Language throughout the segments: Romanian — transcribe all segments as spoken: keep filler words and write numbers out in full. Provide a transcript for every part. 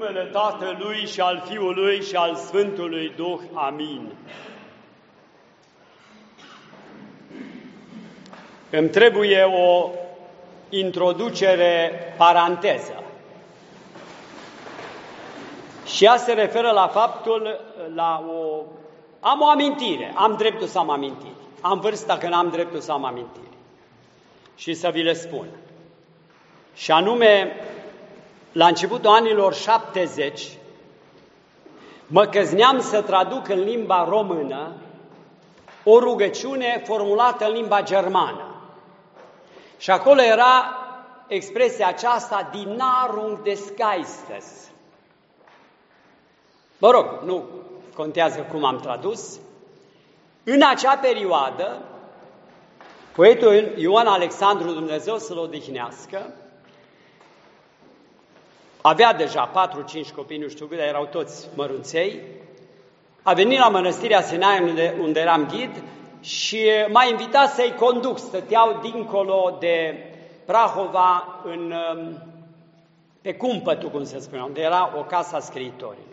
numele Tatălui și al Fiului și al Sfântului Duh. Amin. Îmi trebuie o introducere paranteză. Și ea se referă la faptul, la o... Am o amintire, am dreptul să am amintiri. Am vârsta când am dreptul să am amintiri. Și să vi le spun. Și anume, la începutul anilor șaptezeci, mă căzneam să traduc în limba română o rugăciune formulată în limba germană. Și acolo era expresia aceasta, die Nahrung des Geistes. Mă rog, nu contează cum am tradus. În acea perioadă, poetul Ioan Alexandru, Dumnezeu să-l odihnească, avea deja patru cinci copii, nu știu cât, dar erau toți mărunței, a venit la Mănăstirea Sinaia, unde, unde eram ghid, și m-a invitat să-i conduc. Stăteau dincolo de Prahova, în, pe Cumpătul, cum se spunea, unde era o casă a scriitorilor.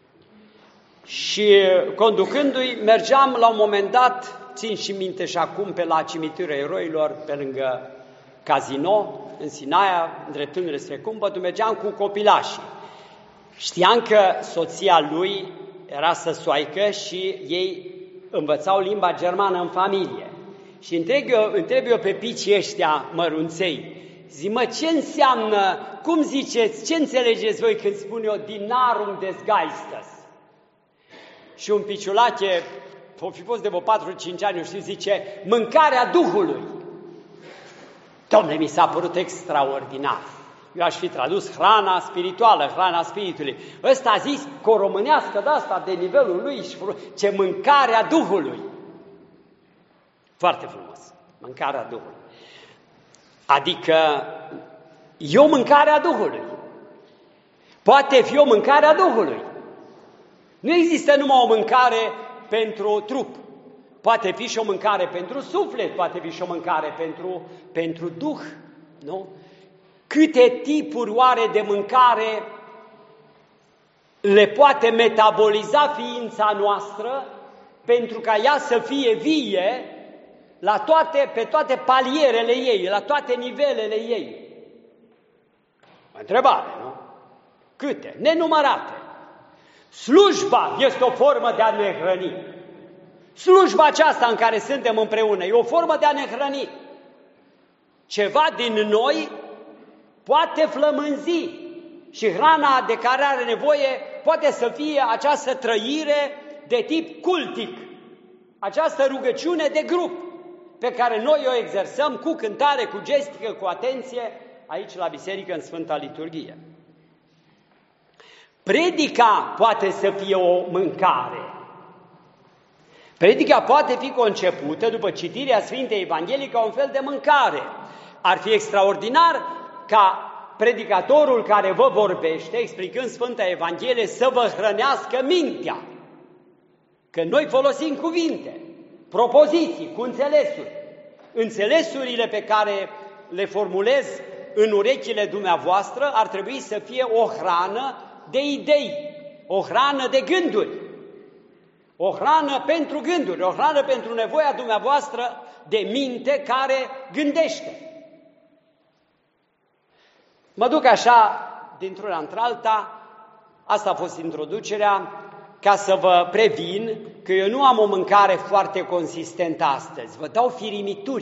Și conducându-i, mergeam la un moment dat, țin și minte și acum, pe la Cimitirul Eroilor, pe lângă Casino, în Sinaia, îndreptându-ne spre Cumpătul, mergeam cu copilașii. Știam că soția lui era săsoaică și ei învățau limba germană în familie. Și întreb eu, întreb eu pe picii ăștia mărunței, zic, mă, ce înseamnă, cum ziceți, ce înțelegeți voi când spun eu die Nahrung des Geistes? Și un piciulache, o fi fost de vreo patru cinci ani, nu știu, zice, mâncarea Duhului. Dom'le, mi s-a părut extraordinar. Eu aș fi tradus hrana spirituală, hrana spiritului. Ăsta a zis că o românească de asta, de nivelul lui, și ce mâncarea Duhului. Foarte frumos, mâncarea Duhului. Adică e o mâncare a Duhului. Poate fi o mâncare a Duhului. Nu există numai o mâncare pentru trup. Poate fi și o mâncare pentru suflet, poate fi și o mâncare pentru, pentru Duh, nu? Câte tipuri oare de mâncare le poate metaboliza ființa noastră pentru ca ea să fie vie la toate, pe toate palierele ei, la toate nivelele ei? O întrebare, nu? Câte? Nenumărate. Slujba este o formă de a ne hrăni. Slujba aceasta în care suntem împreună e o formă de a ne hrăni. Ceva din noi poate flămânzi și hrana de care are nevoie poate să fie această trăire de tip cultic, această rugăciune de grup pe care noi o exersăm cu cântare, cu gestică, cu atenție aici la biserică în Sfânta Liturghie. Predica poate să fie o mâncare. Predica poate fi concepută după citirea Sfintei Evangheliei ca un fel de mâncare. Ar fi extraordinar ca predicatorul care vă vorbește, explicând Sfânta Evanghelie, să vă hrănească mintea. Că noi folosim cuvinte, propoziții, cu înțelesuri. Înțelesurile pe care le formulez în urechile dumneavoastră ar trebui să fie o hrană de idei, o hrană de gânduri, o hrană pentru gânduri, o hrană pentru nevoia dumneavoastră de minte care gândește. Mă duc așa, dintr-una într-alta, asta a fost introducerea, ca să vă previn că eu nu am o mâncare foarte consistentă astăzi. Vă dau firimituri.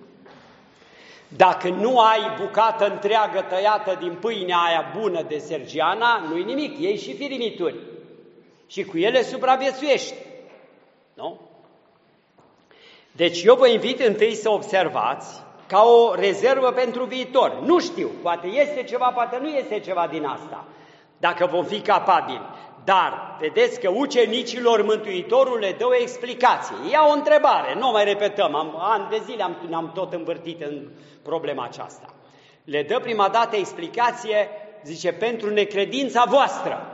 Dacă nu ai bucată întreagă tăiată din pâinea aia bună de sergiana, nu-i nimic, iei și firimituri. Și cu ele supraviețuiești. Nu? Deci eu vă invit întâi să observați ca o rezervă pentru viitor. Nu știu, poate este ceva, poate nu este ceva din asta, dacă vom fi capabili. Dar vedeți că ucenicilor Mântuitorul le dă o explicație. Ia o întrebare, nu mai repetăm, am, ani de zile am, ne-am tot învârtit în problema aceasta. Le dă prima dată explicație, zice, pentru necredința voastră.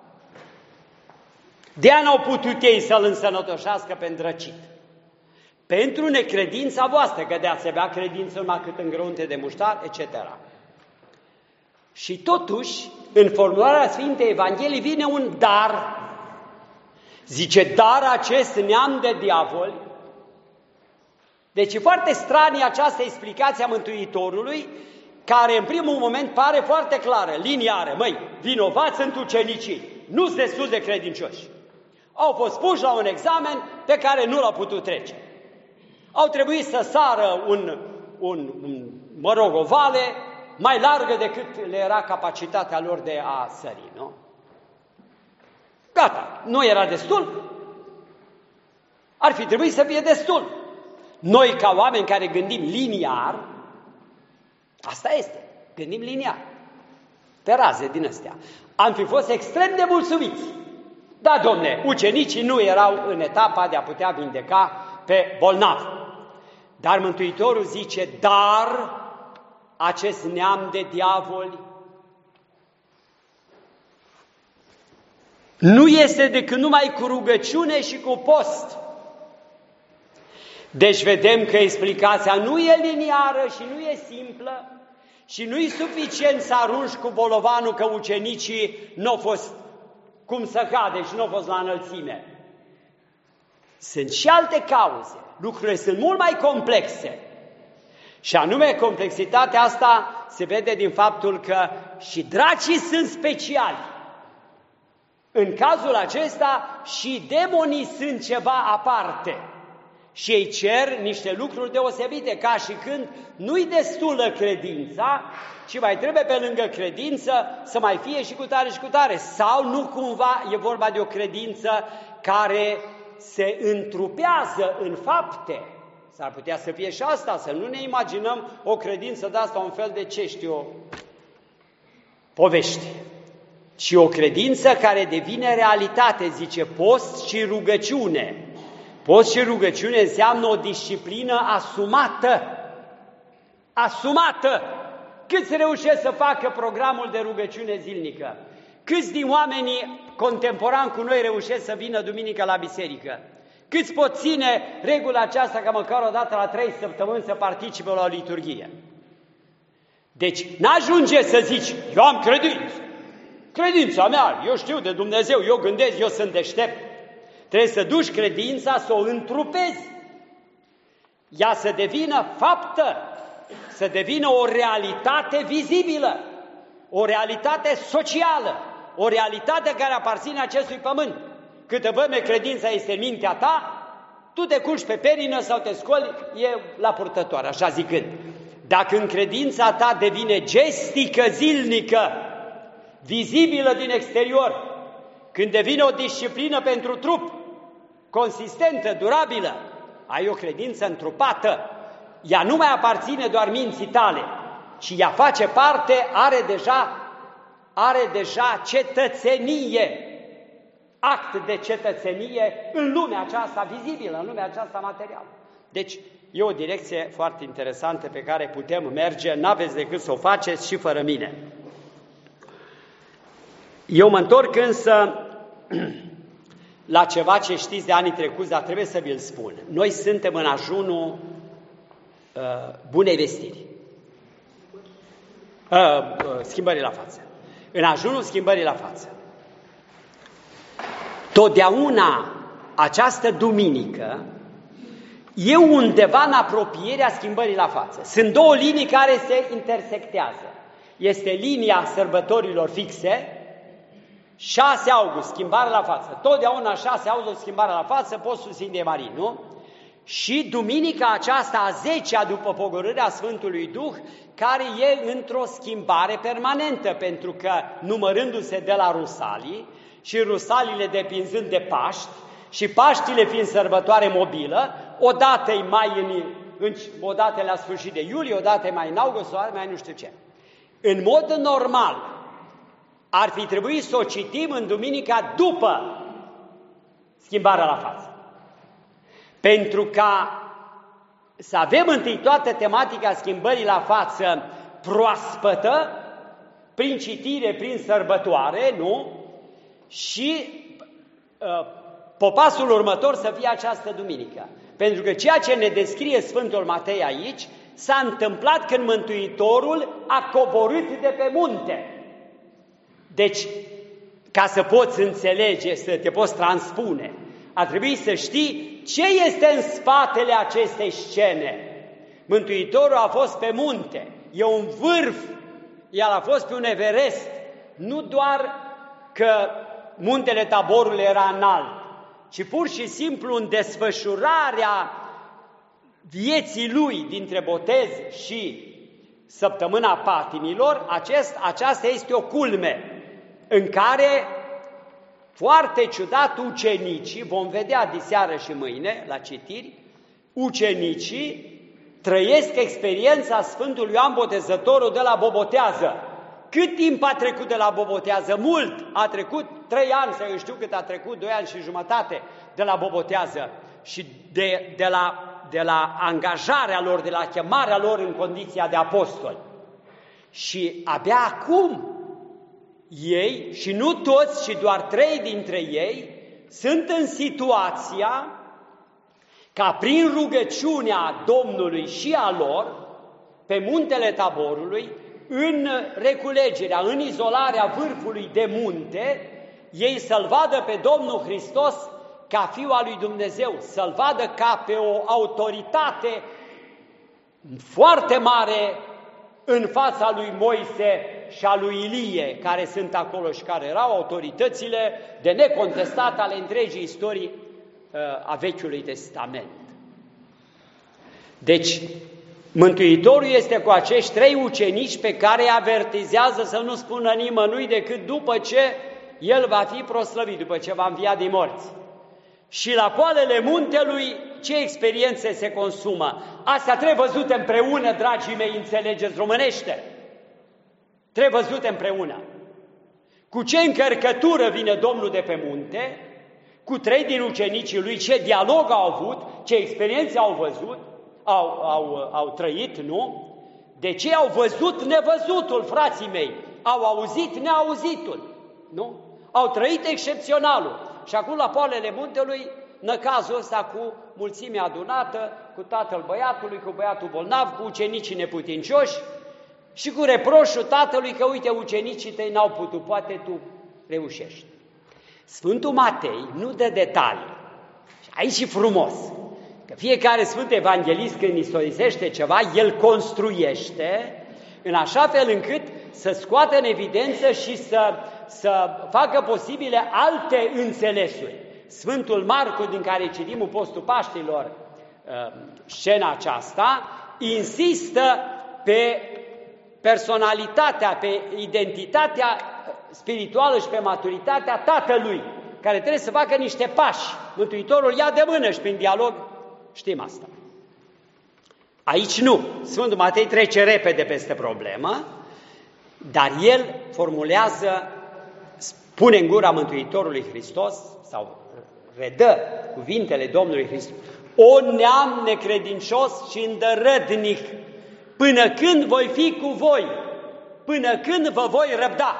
De-aia n-au putut ei să-l însănătoșească pe îndrăcit. Pentru necredința voastră, că de-aia se avea credință numai cât în grăunte de muștar, et cetera. Și totuși, în formularea Sfintei Evangheliei vine un dar. Zice, dar acest neam de diavoli. Deci e foarte stranie această explicație a Mântuitorului, care în primul moment pare foarte clară, liniară. Măi, vinovați sunt ucenicii, nu sunt destul de credincioși. Au fost puși la un examen pe care nu l-au putut trece. Au trebuit să sară un, un, un, mă rog, o vale mai largă decât le era capacitatea lor de a sări, nu? Gata, nu era destul. Ar fi trebuit să fie destul. Noi, ca oameni care gândim liniar, asta este, gândim liniar, pe raze din astea, am fi fost extrem de mulțumiți. Da, domne, ucenicii nu erau în etapa de a putea vindeca pe bolnav. Dar Mântuitorul zice, dar acest neam de diavoli nu este decât numai cu rugăciune și cu post. Deci vedem că explicația nu e liniară și nu e simplă și nu e suficient să arunci cu bolovanul că ucenicii nu au fost cum să cade și nu au fost la înălțime. Sunt și alte cauze. Lucrurile sunt mult mai complexe. Și anume, complexitatea asta se vede din faptul că și dracii sunt speciali. În cazul acesta și demonii sunt ceva aparte. Și ei cer niște lucruri deosebite, ca și când nu-i destulă credința, ci mai trebuie pe lângă credință să mai fie și cu tare și cu tare. Sau nu cumva e vorba de o credință care se întrupează în fapte. S-ar putea să fie și asta, să nu ne imaginăm o credință de asta, un fel de, ce știu, povești. Și o credință care devine realitate, zice, post și rugăciune. Post și rugăciune înseamnă o disciplină asumată. Asumată! Câți reușesc să facă programul de rugăciune zilnică? Câți din oamenii contemporani cu noi reușesc să vină duminică la biserică? Câți pot ține regula aceasta ca măcar o dată la trei săptămâni să participe la o liturghie? Deci n-ajunge să zici, eu am credință, credința mea, eu știu de Dumnezeu, eu gândesc, eu sunt deștept. Trebuie să duci credința, să o întrupezi, ea să devină faptă, să devină o realitate vizibilă, o realitate socială, o realitate care aparține acestui pământ. Câtă vreme credința este în mintea ta, tu te culci pe perină sau te scoli, e la purtătoare, așa zicând. Dacă în credința ta devine gestică zilnică, vizibilă din exterior, când devine o disciplină pentru trup, consistentă, durabilă, ai o credință întrupată, ea nu mai aparține doar minții tale, ci ea face parte, are deja, are deja cetățenie, act de cetățenie în lumea aceasta vizibilă, în lumea aceasta materială. Deci e o direcție foarte interesantă pe care putem merge, n-aveți decât să o faceți și fără mine. Eu mă întorc însă la ceva ce știți de anii trecuți, dar trebuie să vi-l spun. Noi suntem în ajunul uh, bunei vestiri. Uh, uh, schimbării la față. În ajunul schimbării la față. Totdeauna această duminică e undeva în apropierea schimbării la față. Sunt două linii care se intersectează. Este linia sărbătorilor fixe, șase august, schimbare la față. Totdeauna șase august, schimbare la față, postul Sfintei Marii, nu? Și duminica aceasta a zecea după pogorârea Sfântului Duh, care e într-o schimbare permanentă, pentru că numărându-se de la Rusalii și Rusalile depinzând de Paști și Paștile fiind sărbătoare mobilă, odată e mai în, în odată la sfârșit de iulie, odată e mai în august, odată mai nu știu ce. În mod normal, ar fi trebuit să o citim în duminica după schimbarea la față. Pentru ca să avem întâi toată tematica schimbării la față proaspătă, prin citire, prin sărbătoare, nu? Și uh, popasul următor să fie această duminică. Pentru că ceea ce ne descrie Sfântul Matei aici s-a întâmplat când Mântuitorul a coborât de pe munte. Deci, ca să poți înțelege, să te poți transpune, a trebuit să știi ce este în spatele acestei scene. Mântuitorul a fost pe munte, e un vârf, el a fost pe un Everest, nu doar că muntele Taborului era înalt, ci pur și simplu în desfășurarea vieții lui dintre botez și săptămâna patimilor, acest, aceasta este o culme în care, foarte ciudat, ucenicii, vom vedea diseară și mâine la citiri, ucenicii trăiesc experiența Sfântului Ioan Botezătorul de la Bobotează. Cât timp a trecut de la Bobotează? Mult! A trecut trei ani, sau eu știu cât a trecut, doi ani și jumătate de la Bobotează și de, de, la, de la angajarea lor, de la chemarea lor în condiția de apostoli. Și abia acum ei, și nu toți, ci doar trei dintre ei, sunt în situația ca prin rugăciunea Domnului și a lor, pe muntele Taborului, în reculegerea, în izolarea vârfului de munte, ei să-L vadă pe Domnul Hristos ca Fiul al lui Dumnezeu, să-L vadă ca pe o autoritate foarte mare în fața lui Moise și a lui Ilie, care sunt acolo și care erau autoritățile de necontestat ale întregii istorii a Vechiului Testament. Deci, Mântuitorul este cu acești trei ucenici pe care îi avertizează să nu spună nimănui decât după ce El va fi proslăvit, după ce va învia din morți. Și la poalele muntelui, ce experiențe se consumă? Astea trebuie văzute împreună, dragii mei, înțelegeți românește. Trebuie văzute împreună. Cu ce încărcătură vine Domnul de pe munte, cu trei din ucenicii lui, ce dialog au avut, ce experiențe au văzut, au, au, au trăit, nu? De ce au văzut nevăzutul, frații mei? Au auzit neauzitul, nu? Au trăit excepționalul. Și acum la poalele muntelui, năcazul ăsta cu mulțimea adunată, cu tatăl băiatului, cu băiatul bolnav, cu ucenicii neputincioși și cu reproșul tatălui că, uite, ucenicii tăi n-au putut, poate tu reușești. Sfântul Matei nu dă detalii. Aici e frumos, că fiecare Sfânt Evanghelist când istorisește ceva, el construiește în așa fel încât să scoată în evidență și să, să facă posibile alte înțelesuri. Sfântul Marcu, din care citim în Postul Paștilor scena aceasta, insistă pe personalitatea, pe identitatea spirituală și pe maturitatea tatălui, care trebuie să facă niște pași. Mântuitorul ia de mână și prin dialog știm asta. Aici nu. Sfântul Matei trece repede peste problemă, dar el formulează, spune în gura Mântuitorului Hristos, sau redă cuvintele Domnului Hristos: o neam necredincios și îndărădnic, până când voi fi cu voi, până când vă voi răbda.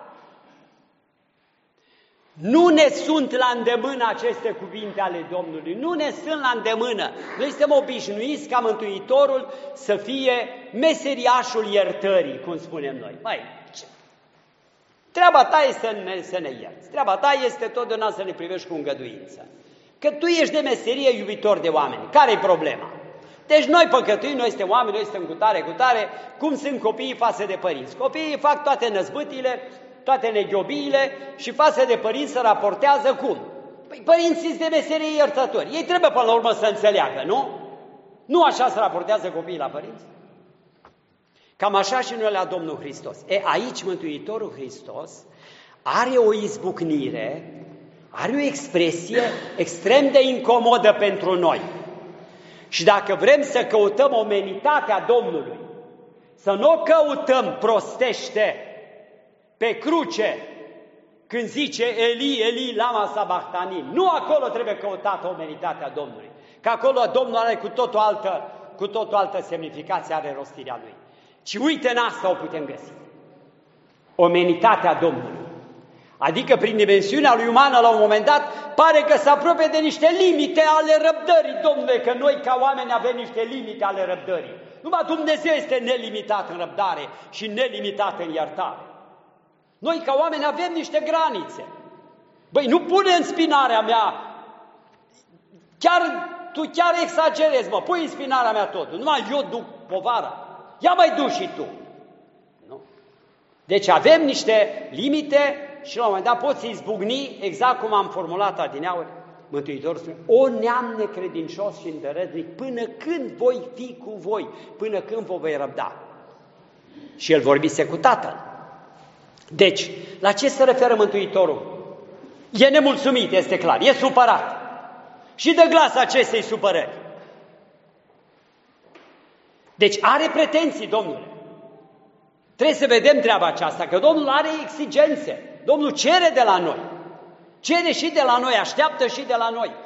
Nu ne sunt la îndemână aceste cuvinte ale Domnului, nu ne sunt la îndemână. Noi suntem obișnuiți ca Mântuitorul să fie meseriașul iertării, cum spunem noi. Mai, treaba ta este să ne, să ne ierți, treaba ta este totdeauna să ne privești cu îngăduință. Că tu ești de meserie iubitor de oameni, care-i problema? Deci noi păcătuim, noi suntem oameni, noi suntem cu tare, cu tare, cum sunt copiii față de părinți. Copiii fac toate năzbâtile, toate neghiobiile și față de părinți se raportează cum? Păi părinții sunt de meserie iertători. Ei trebuie până la urmă să înțeleagă, nu? Nu așa se raportează copiii la părinți? Cam așa și noi la Domnul Hristos. E, aici Mântuitorul Hristos are o izbucnire, are o expresie extrem de incomodă pentru noi. Și dacă vrem să căutăm omenitatea Domnului, să nu o căutăm prostește pe cruce, când zice Eli, Eli, lama sabachthani, nu acolo trebuie căutată omenitatea Domnului, că acolo Domnul are cu tot o altă, cu tot o altă semnificație, are rostirea Lui. Ci uite, în asta o putem găsi. Omenitatea Domnului. Adică prin dimensiunea lui umană, la un moment dat, pare că se apropie de niște limite ale răbdării, Domnule, că noi ca oameni avem niște limite ale răbdării. Numai Dumnezeu este nelimitat în răbdare și nelimitat în iertare. Noi ca oameni avem niște granițe. Băi, nu pune în spinarea mea, chiar, tu chiar exagerezi, mă, pui în spinarea mea totul, numai eu duc povara, ia mai duci și tu. Nu? Deci avem niște limite și la un moment dat poți izbucni, exact cum am formulat adineauri. Mântuitorul spune, o neam necredincios și îndărătnic, până când voi fi cu voi, până când vă voi răbda. Și el vorbise cu Tatăl. Deci, la ce se referă Mântuitorul? E nemulțumit, este clar, e supărat. Și dă glas acestei supărări. Deci are pretenții, Domnule. Trebuie să vedem treaba aceasta, că Domnul are exigențe. Domnul cere de la noi. Cere și de la noi, așteaptă și de la noi.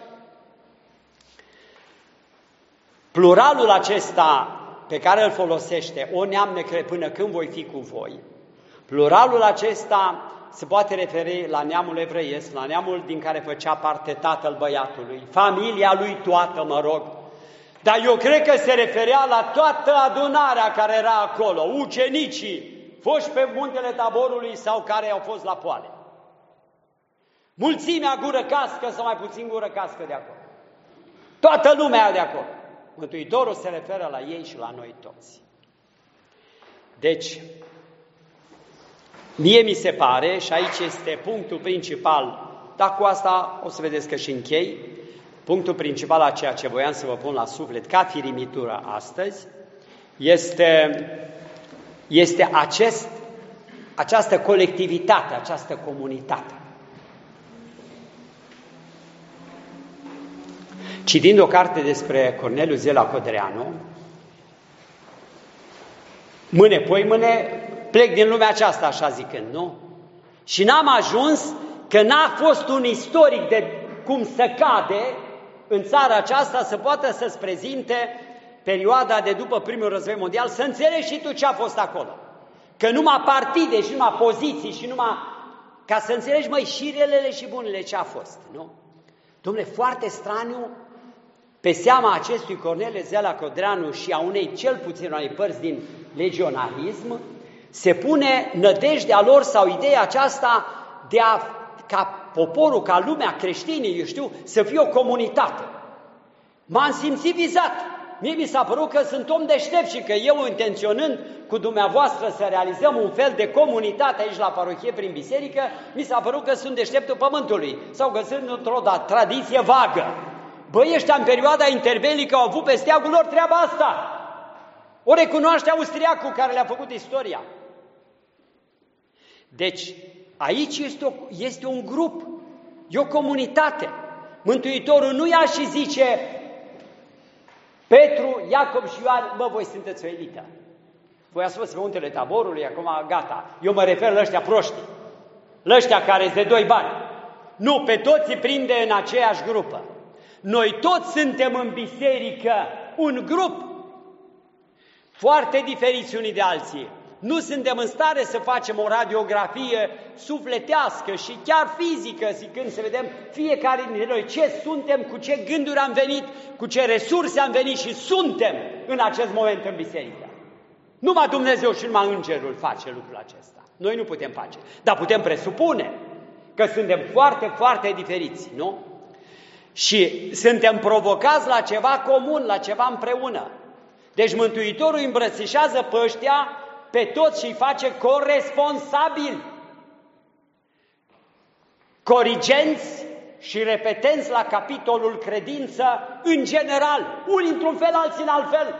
Pluralul acesta pe care îl folosește, o neam necre până când voi fi cu voi, pluralul acesta se poate referi la neamul evreiesc, la neamul din care făcea parte tatăl băiatului, familia lui toată, mă rog. Dar eu cred că se referea la toată adunarea care era acolo, ucenicii, foși pe muntele Taborului sau care au fost la poale. Mulțimea gură cască sau mai puțin gură cască de acolo. Toată lumea de acolo. Mântuitorul se referă la ei și la noi toți. Deci, mie mi se pare, și aici este punctul principal, dar cu asta o să vedeți că și închei, punctul principal a ceea ce voiam să vă pun la suflet ca firimitură astăzi, este, este acest, această colectivitate, această comunitate. Citind o carte despre Corneliu Zela Codreanu, mâine, poi mâine, plec din lumea aceasta, așa zicând, nu? Și n-am ajuns că n-a fost un istoric de cum să cade în țara aceasta să poată să-ți prezinte perioada de după primul război mondial, să înțelegi și tu ce a fost acolo. Că numai partide și numai poziții și numai... ca să înțelegi, măi, și relele și bunele ce a fost, nu? Dom'le, foarte straniu, pe seama acestui Corneliu Zela Codreanu și a unei, cel puțin, unei părți din legionarism, se pune nădejdea lor sau ideea aceasta de a, ca poporul, ca lumea, creștinii, eu știu, să fie o comunitate. M-am simțit vizat. Mie mi s-a părut că sunt om deștept și că eu, intenționând cu dumneavoastră să realizăm un fel de comunitate aici la parohie prin biserică, mi s-a părut că sunt deșteptul pământului sau că sunt într-o tradiție vagă. Băi, ăștia în perioada interbelică au avut pe steagul lor treaba asta. O recunoaște austriacul care le-a făcut istoria. Deci, aici este, o, este un grup, e o comunitate. Mântuitorul nu ia și zice, Petru, Iacob și Ioan, bă, voi sunteți o elită. Voi ați fost pe muntele Taborului, acum gata. Eu mă refer la ăștia proști, la ăștia care îți de doi bani. Nu, pe toți îi prinde în aceeași grupă. Noi toți suntem în biserică un grup, foarte diferiți unii de alții. Nu suntem în stare să facem o radiografie sufletească și chiar fizică, zicând să vedem fiecare dintre noi ce suntem, cu ce gânduri am venit, cu ce resurse am venit și suntem în acest moment în biserică. Numai Dumnezeu și numai Îngerul face lucrul acesta. Noi nu putem face, dar putem presupune că suntem foarte, foarte diferiți, nu? Și suntem provocați la ceva comun, la ceva împreună. Deci Mântuitorul îmbrățișează pe ăștia, pe toți și îi face coresponsabili, corigenți și repetenți la capitolul credință în general, unii într-un fel, alții în alt fel.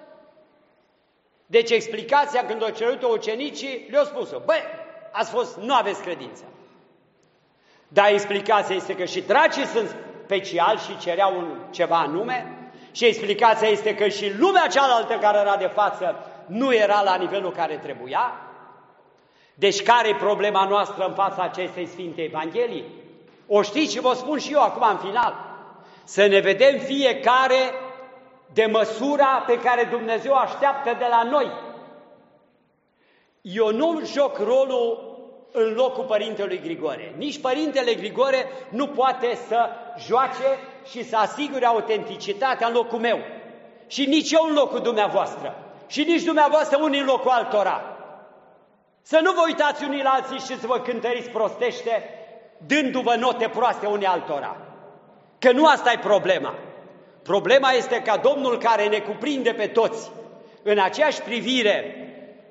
Deci explicația când au cerut-o ucenicii, le-au spus-o, băi, ați fost, nu aveți credință. Dar explicația este că și dracii sunt speciali și cereau un, ceva anume, și explicația este că și lumea cealaltă care era de față nu era la nivelul care trebuia. Deci care e problema noastră în fața acestei Sfinte Evangheliei? O știți și vă spun și eu acum în final. Să ne vedem fiecare de măsura pe care Dumnezeu așteaptă de la noi. Eu nu joc rolul în locul Părintelui Grigore. Nici Părintele Grigore nu poate să joace și să asigure autenticitatea în locul meu. și nici eu în locul dumneavoastră și nici dumneavoastră unii în locul altora. Să nu vă uitați unii la alții și să vă cântăriți prostește, dându-vă note proaste unii altora. Că nu asta e problema. Problema este ca Domnul care ne cuprinde pe toți în aceeași privire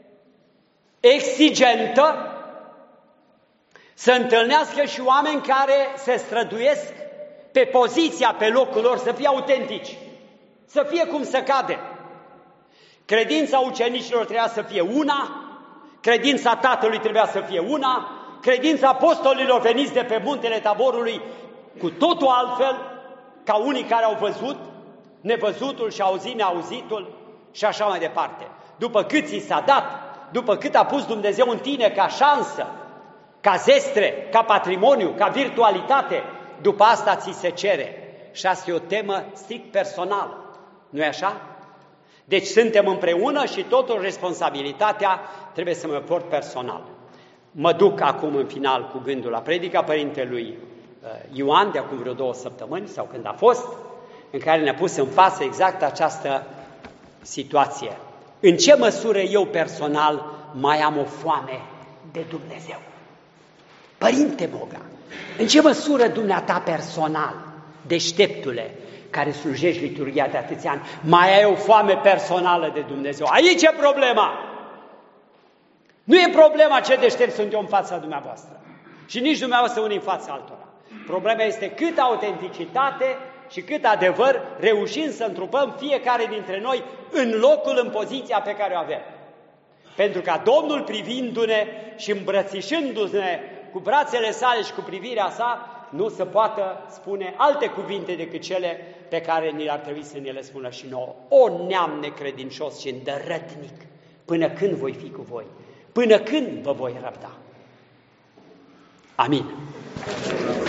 exigentă să întâlnească și oameni care se străduiesc pe poziția, pe locul lor, să fie autentici, să fie cum se cade. Credința ucenicilor trebuia să fie una, credința Tatălui trebuia să fie una, credința apostolilor veniți de pe muntele Taborului cu totul altfel, ca unii care au văzut nevăzutul și auzit neauzitul și așa mai departe. După cât ți s-a dat, după cât a pus Dumnezeu în tine ca șansă, ca zestre, ca patrimoniu, ca virtualitate, după asta ți se cere. Și asta e o temă strict personală, nu-i așa? Deci suntem împreună și totul responsabilitatea trebuie să mă port personal. Mă duc acum în final cu gândul la predica Părintelui Ioan, de acum vreo două săptămâni, sau când a fost, în care ne-a pus în față exact această situație. În ce măsură eu personal mai am o foame de Dumnezeu? Părinte Boga, în ce măsură dumneata personal, deșteptule, care slujești liturghia de atâția ani, mai ai o foame personală de Dumnezeu? Aici e problema! Nu e problema ce deștept sunt eu în fața dumneavoastră și nici dumneavoastră unii în fața altora. Problema este cât autenticitate și cât adevăr reușim să întrupăm fiecare dintre noi în locul, în poziția pe care o avem. Pentru ca Domnul, privindu-ne și îmbrățișându-ne cu brațele sale și cu privirea sa, nu se poată spune alte cuvinte decât cele pe care ni ar trebui să ne le spună și nouă. O neam necredincios și îndărătnic, până când voi fi cu voi? Până când vă voi răbda? Amin.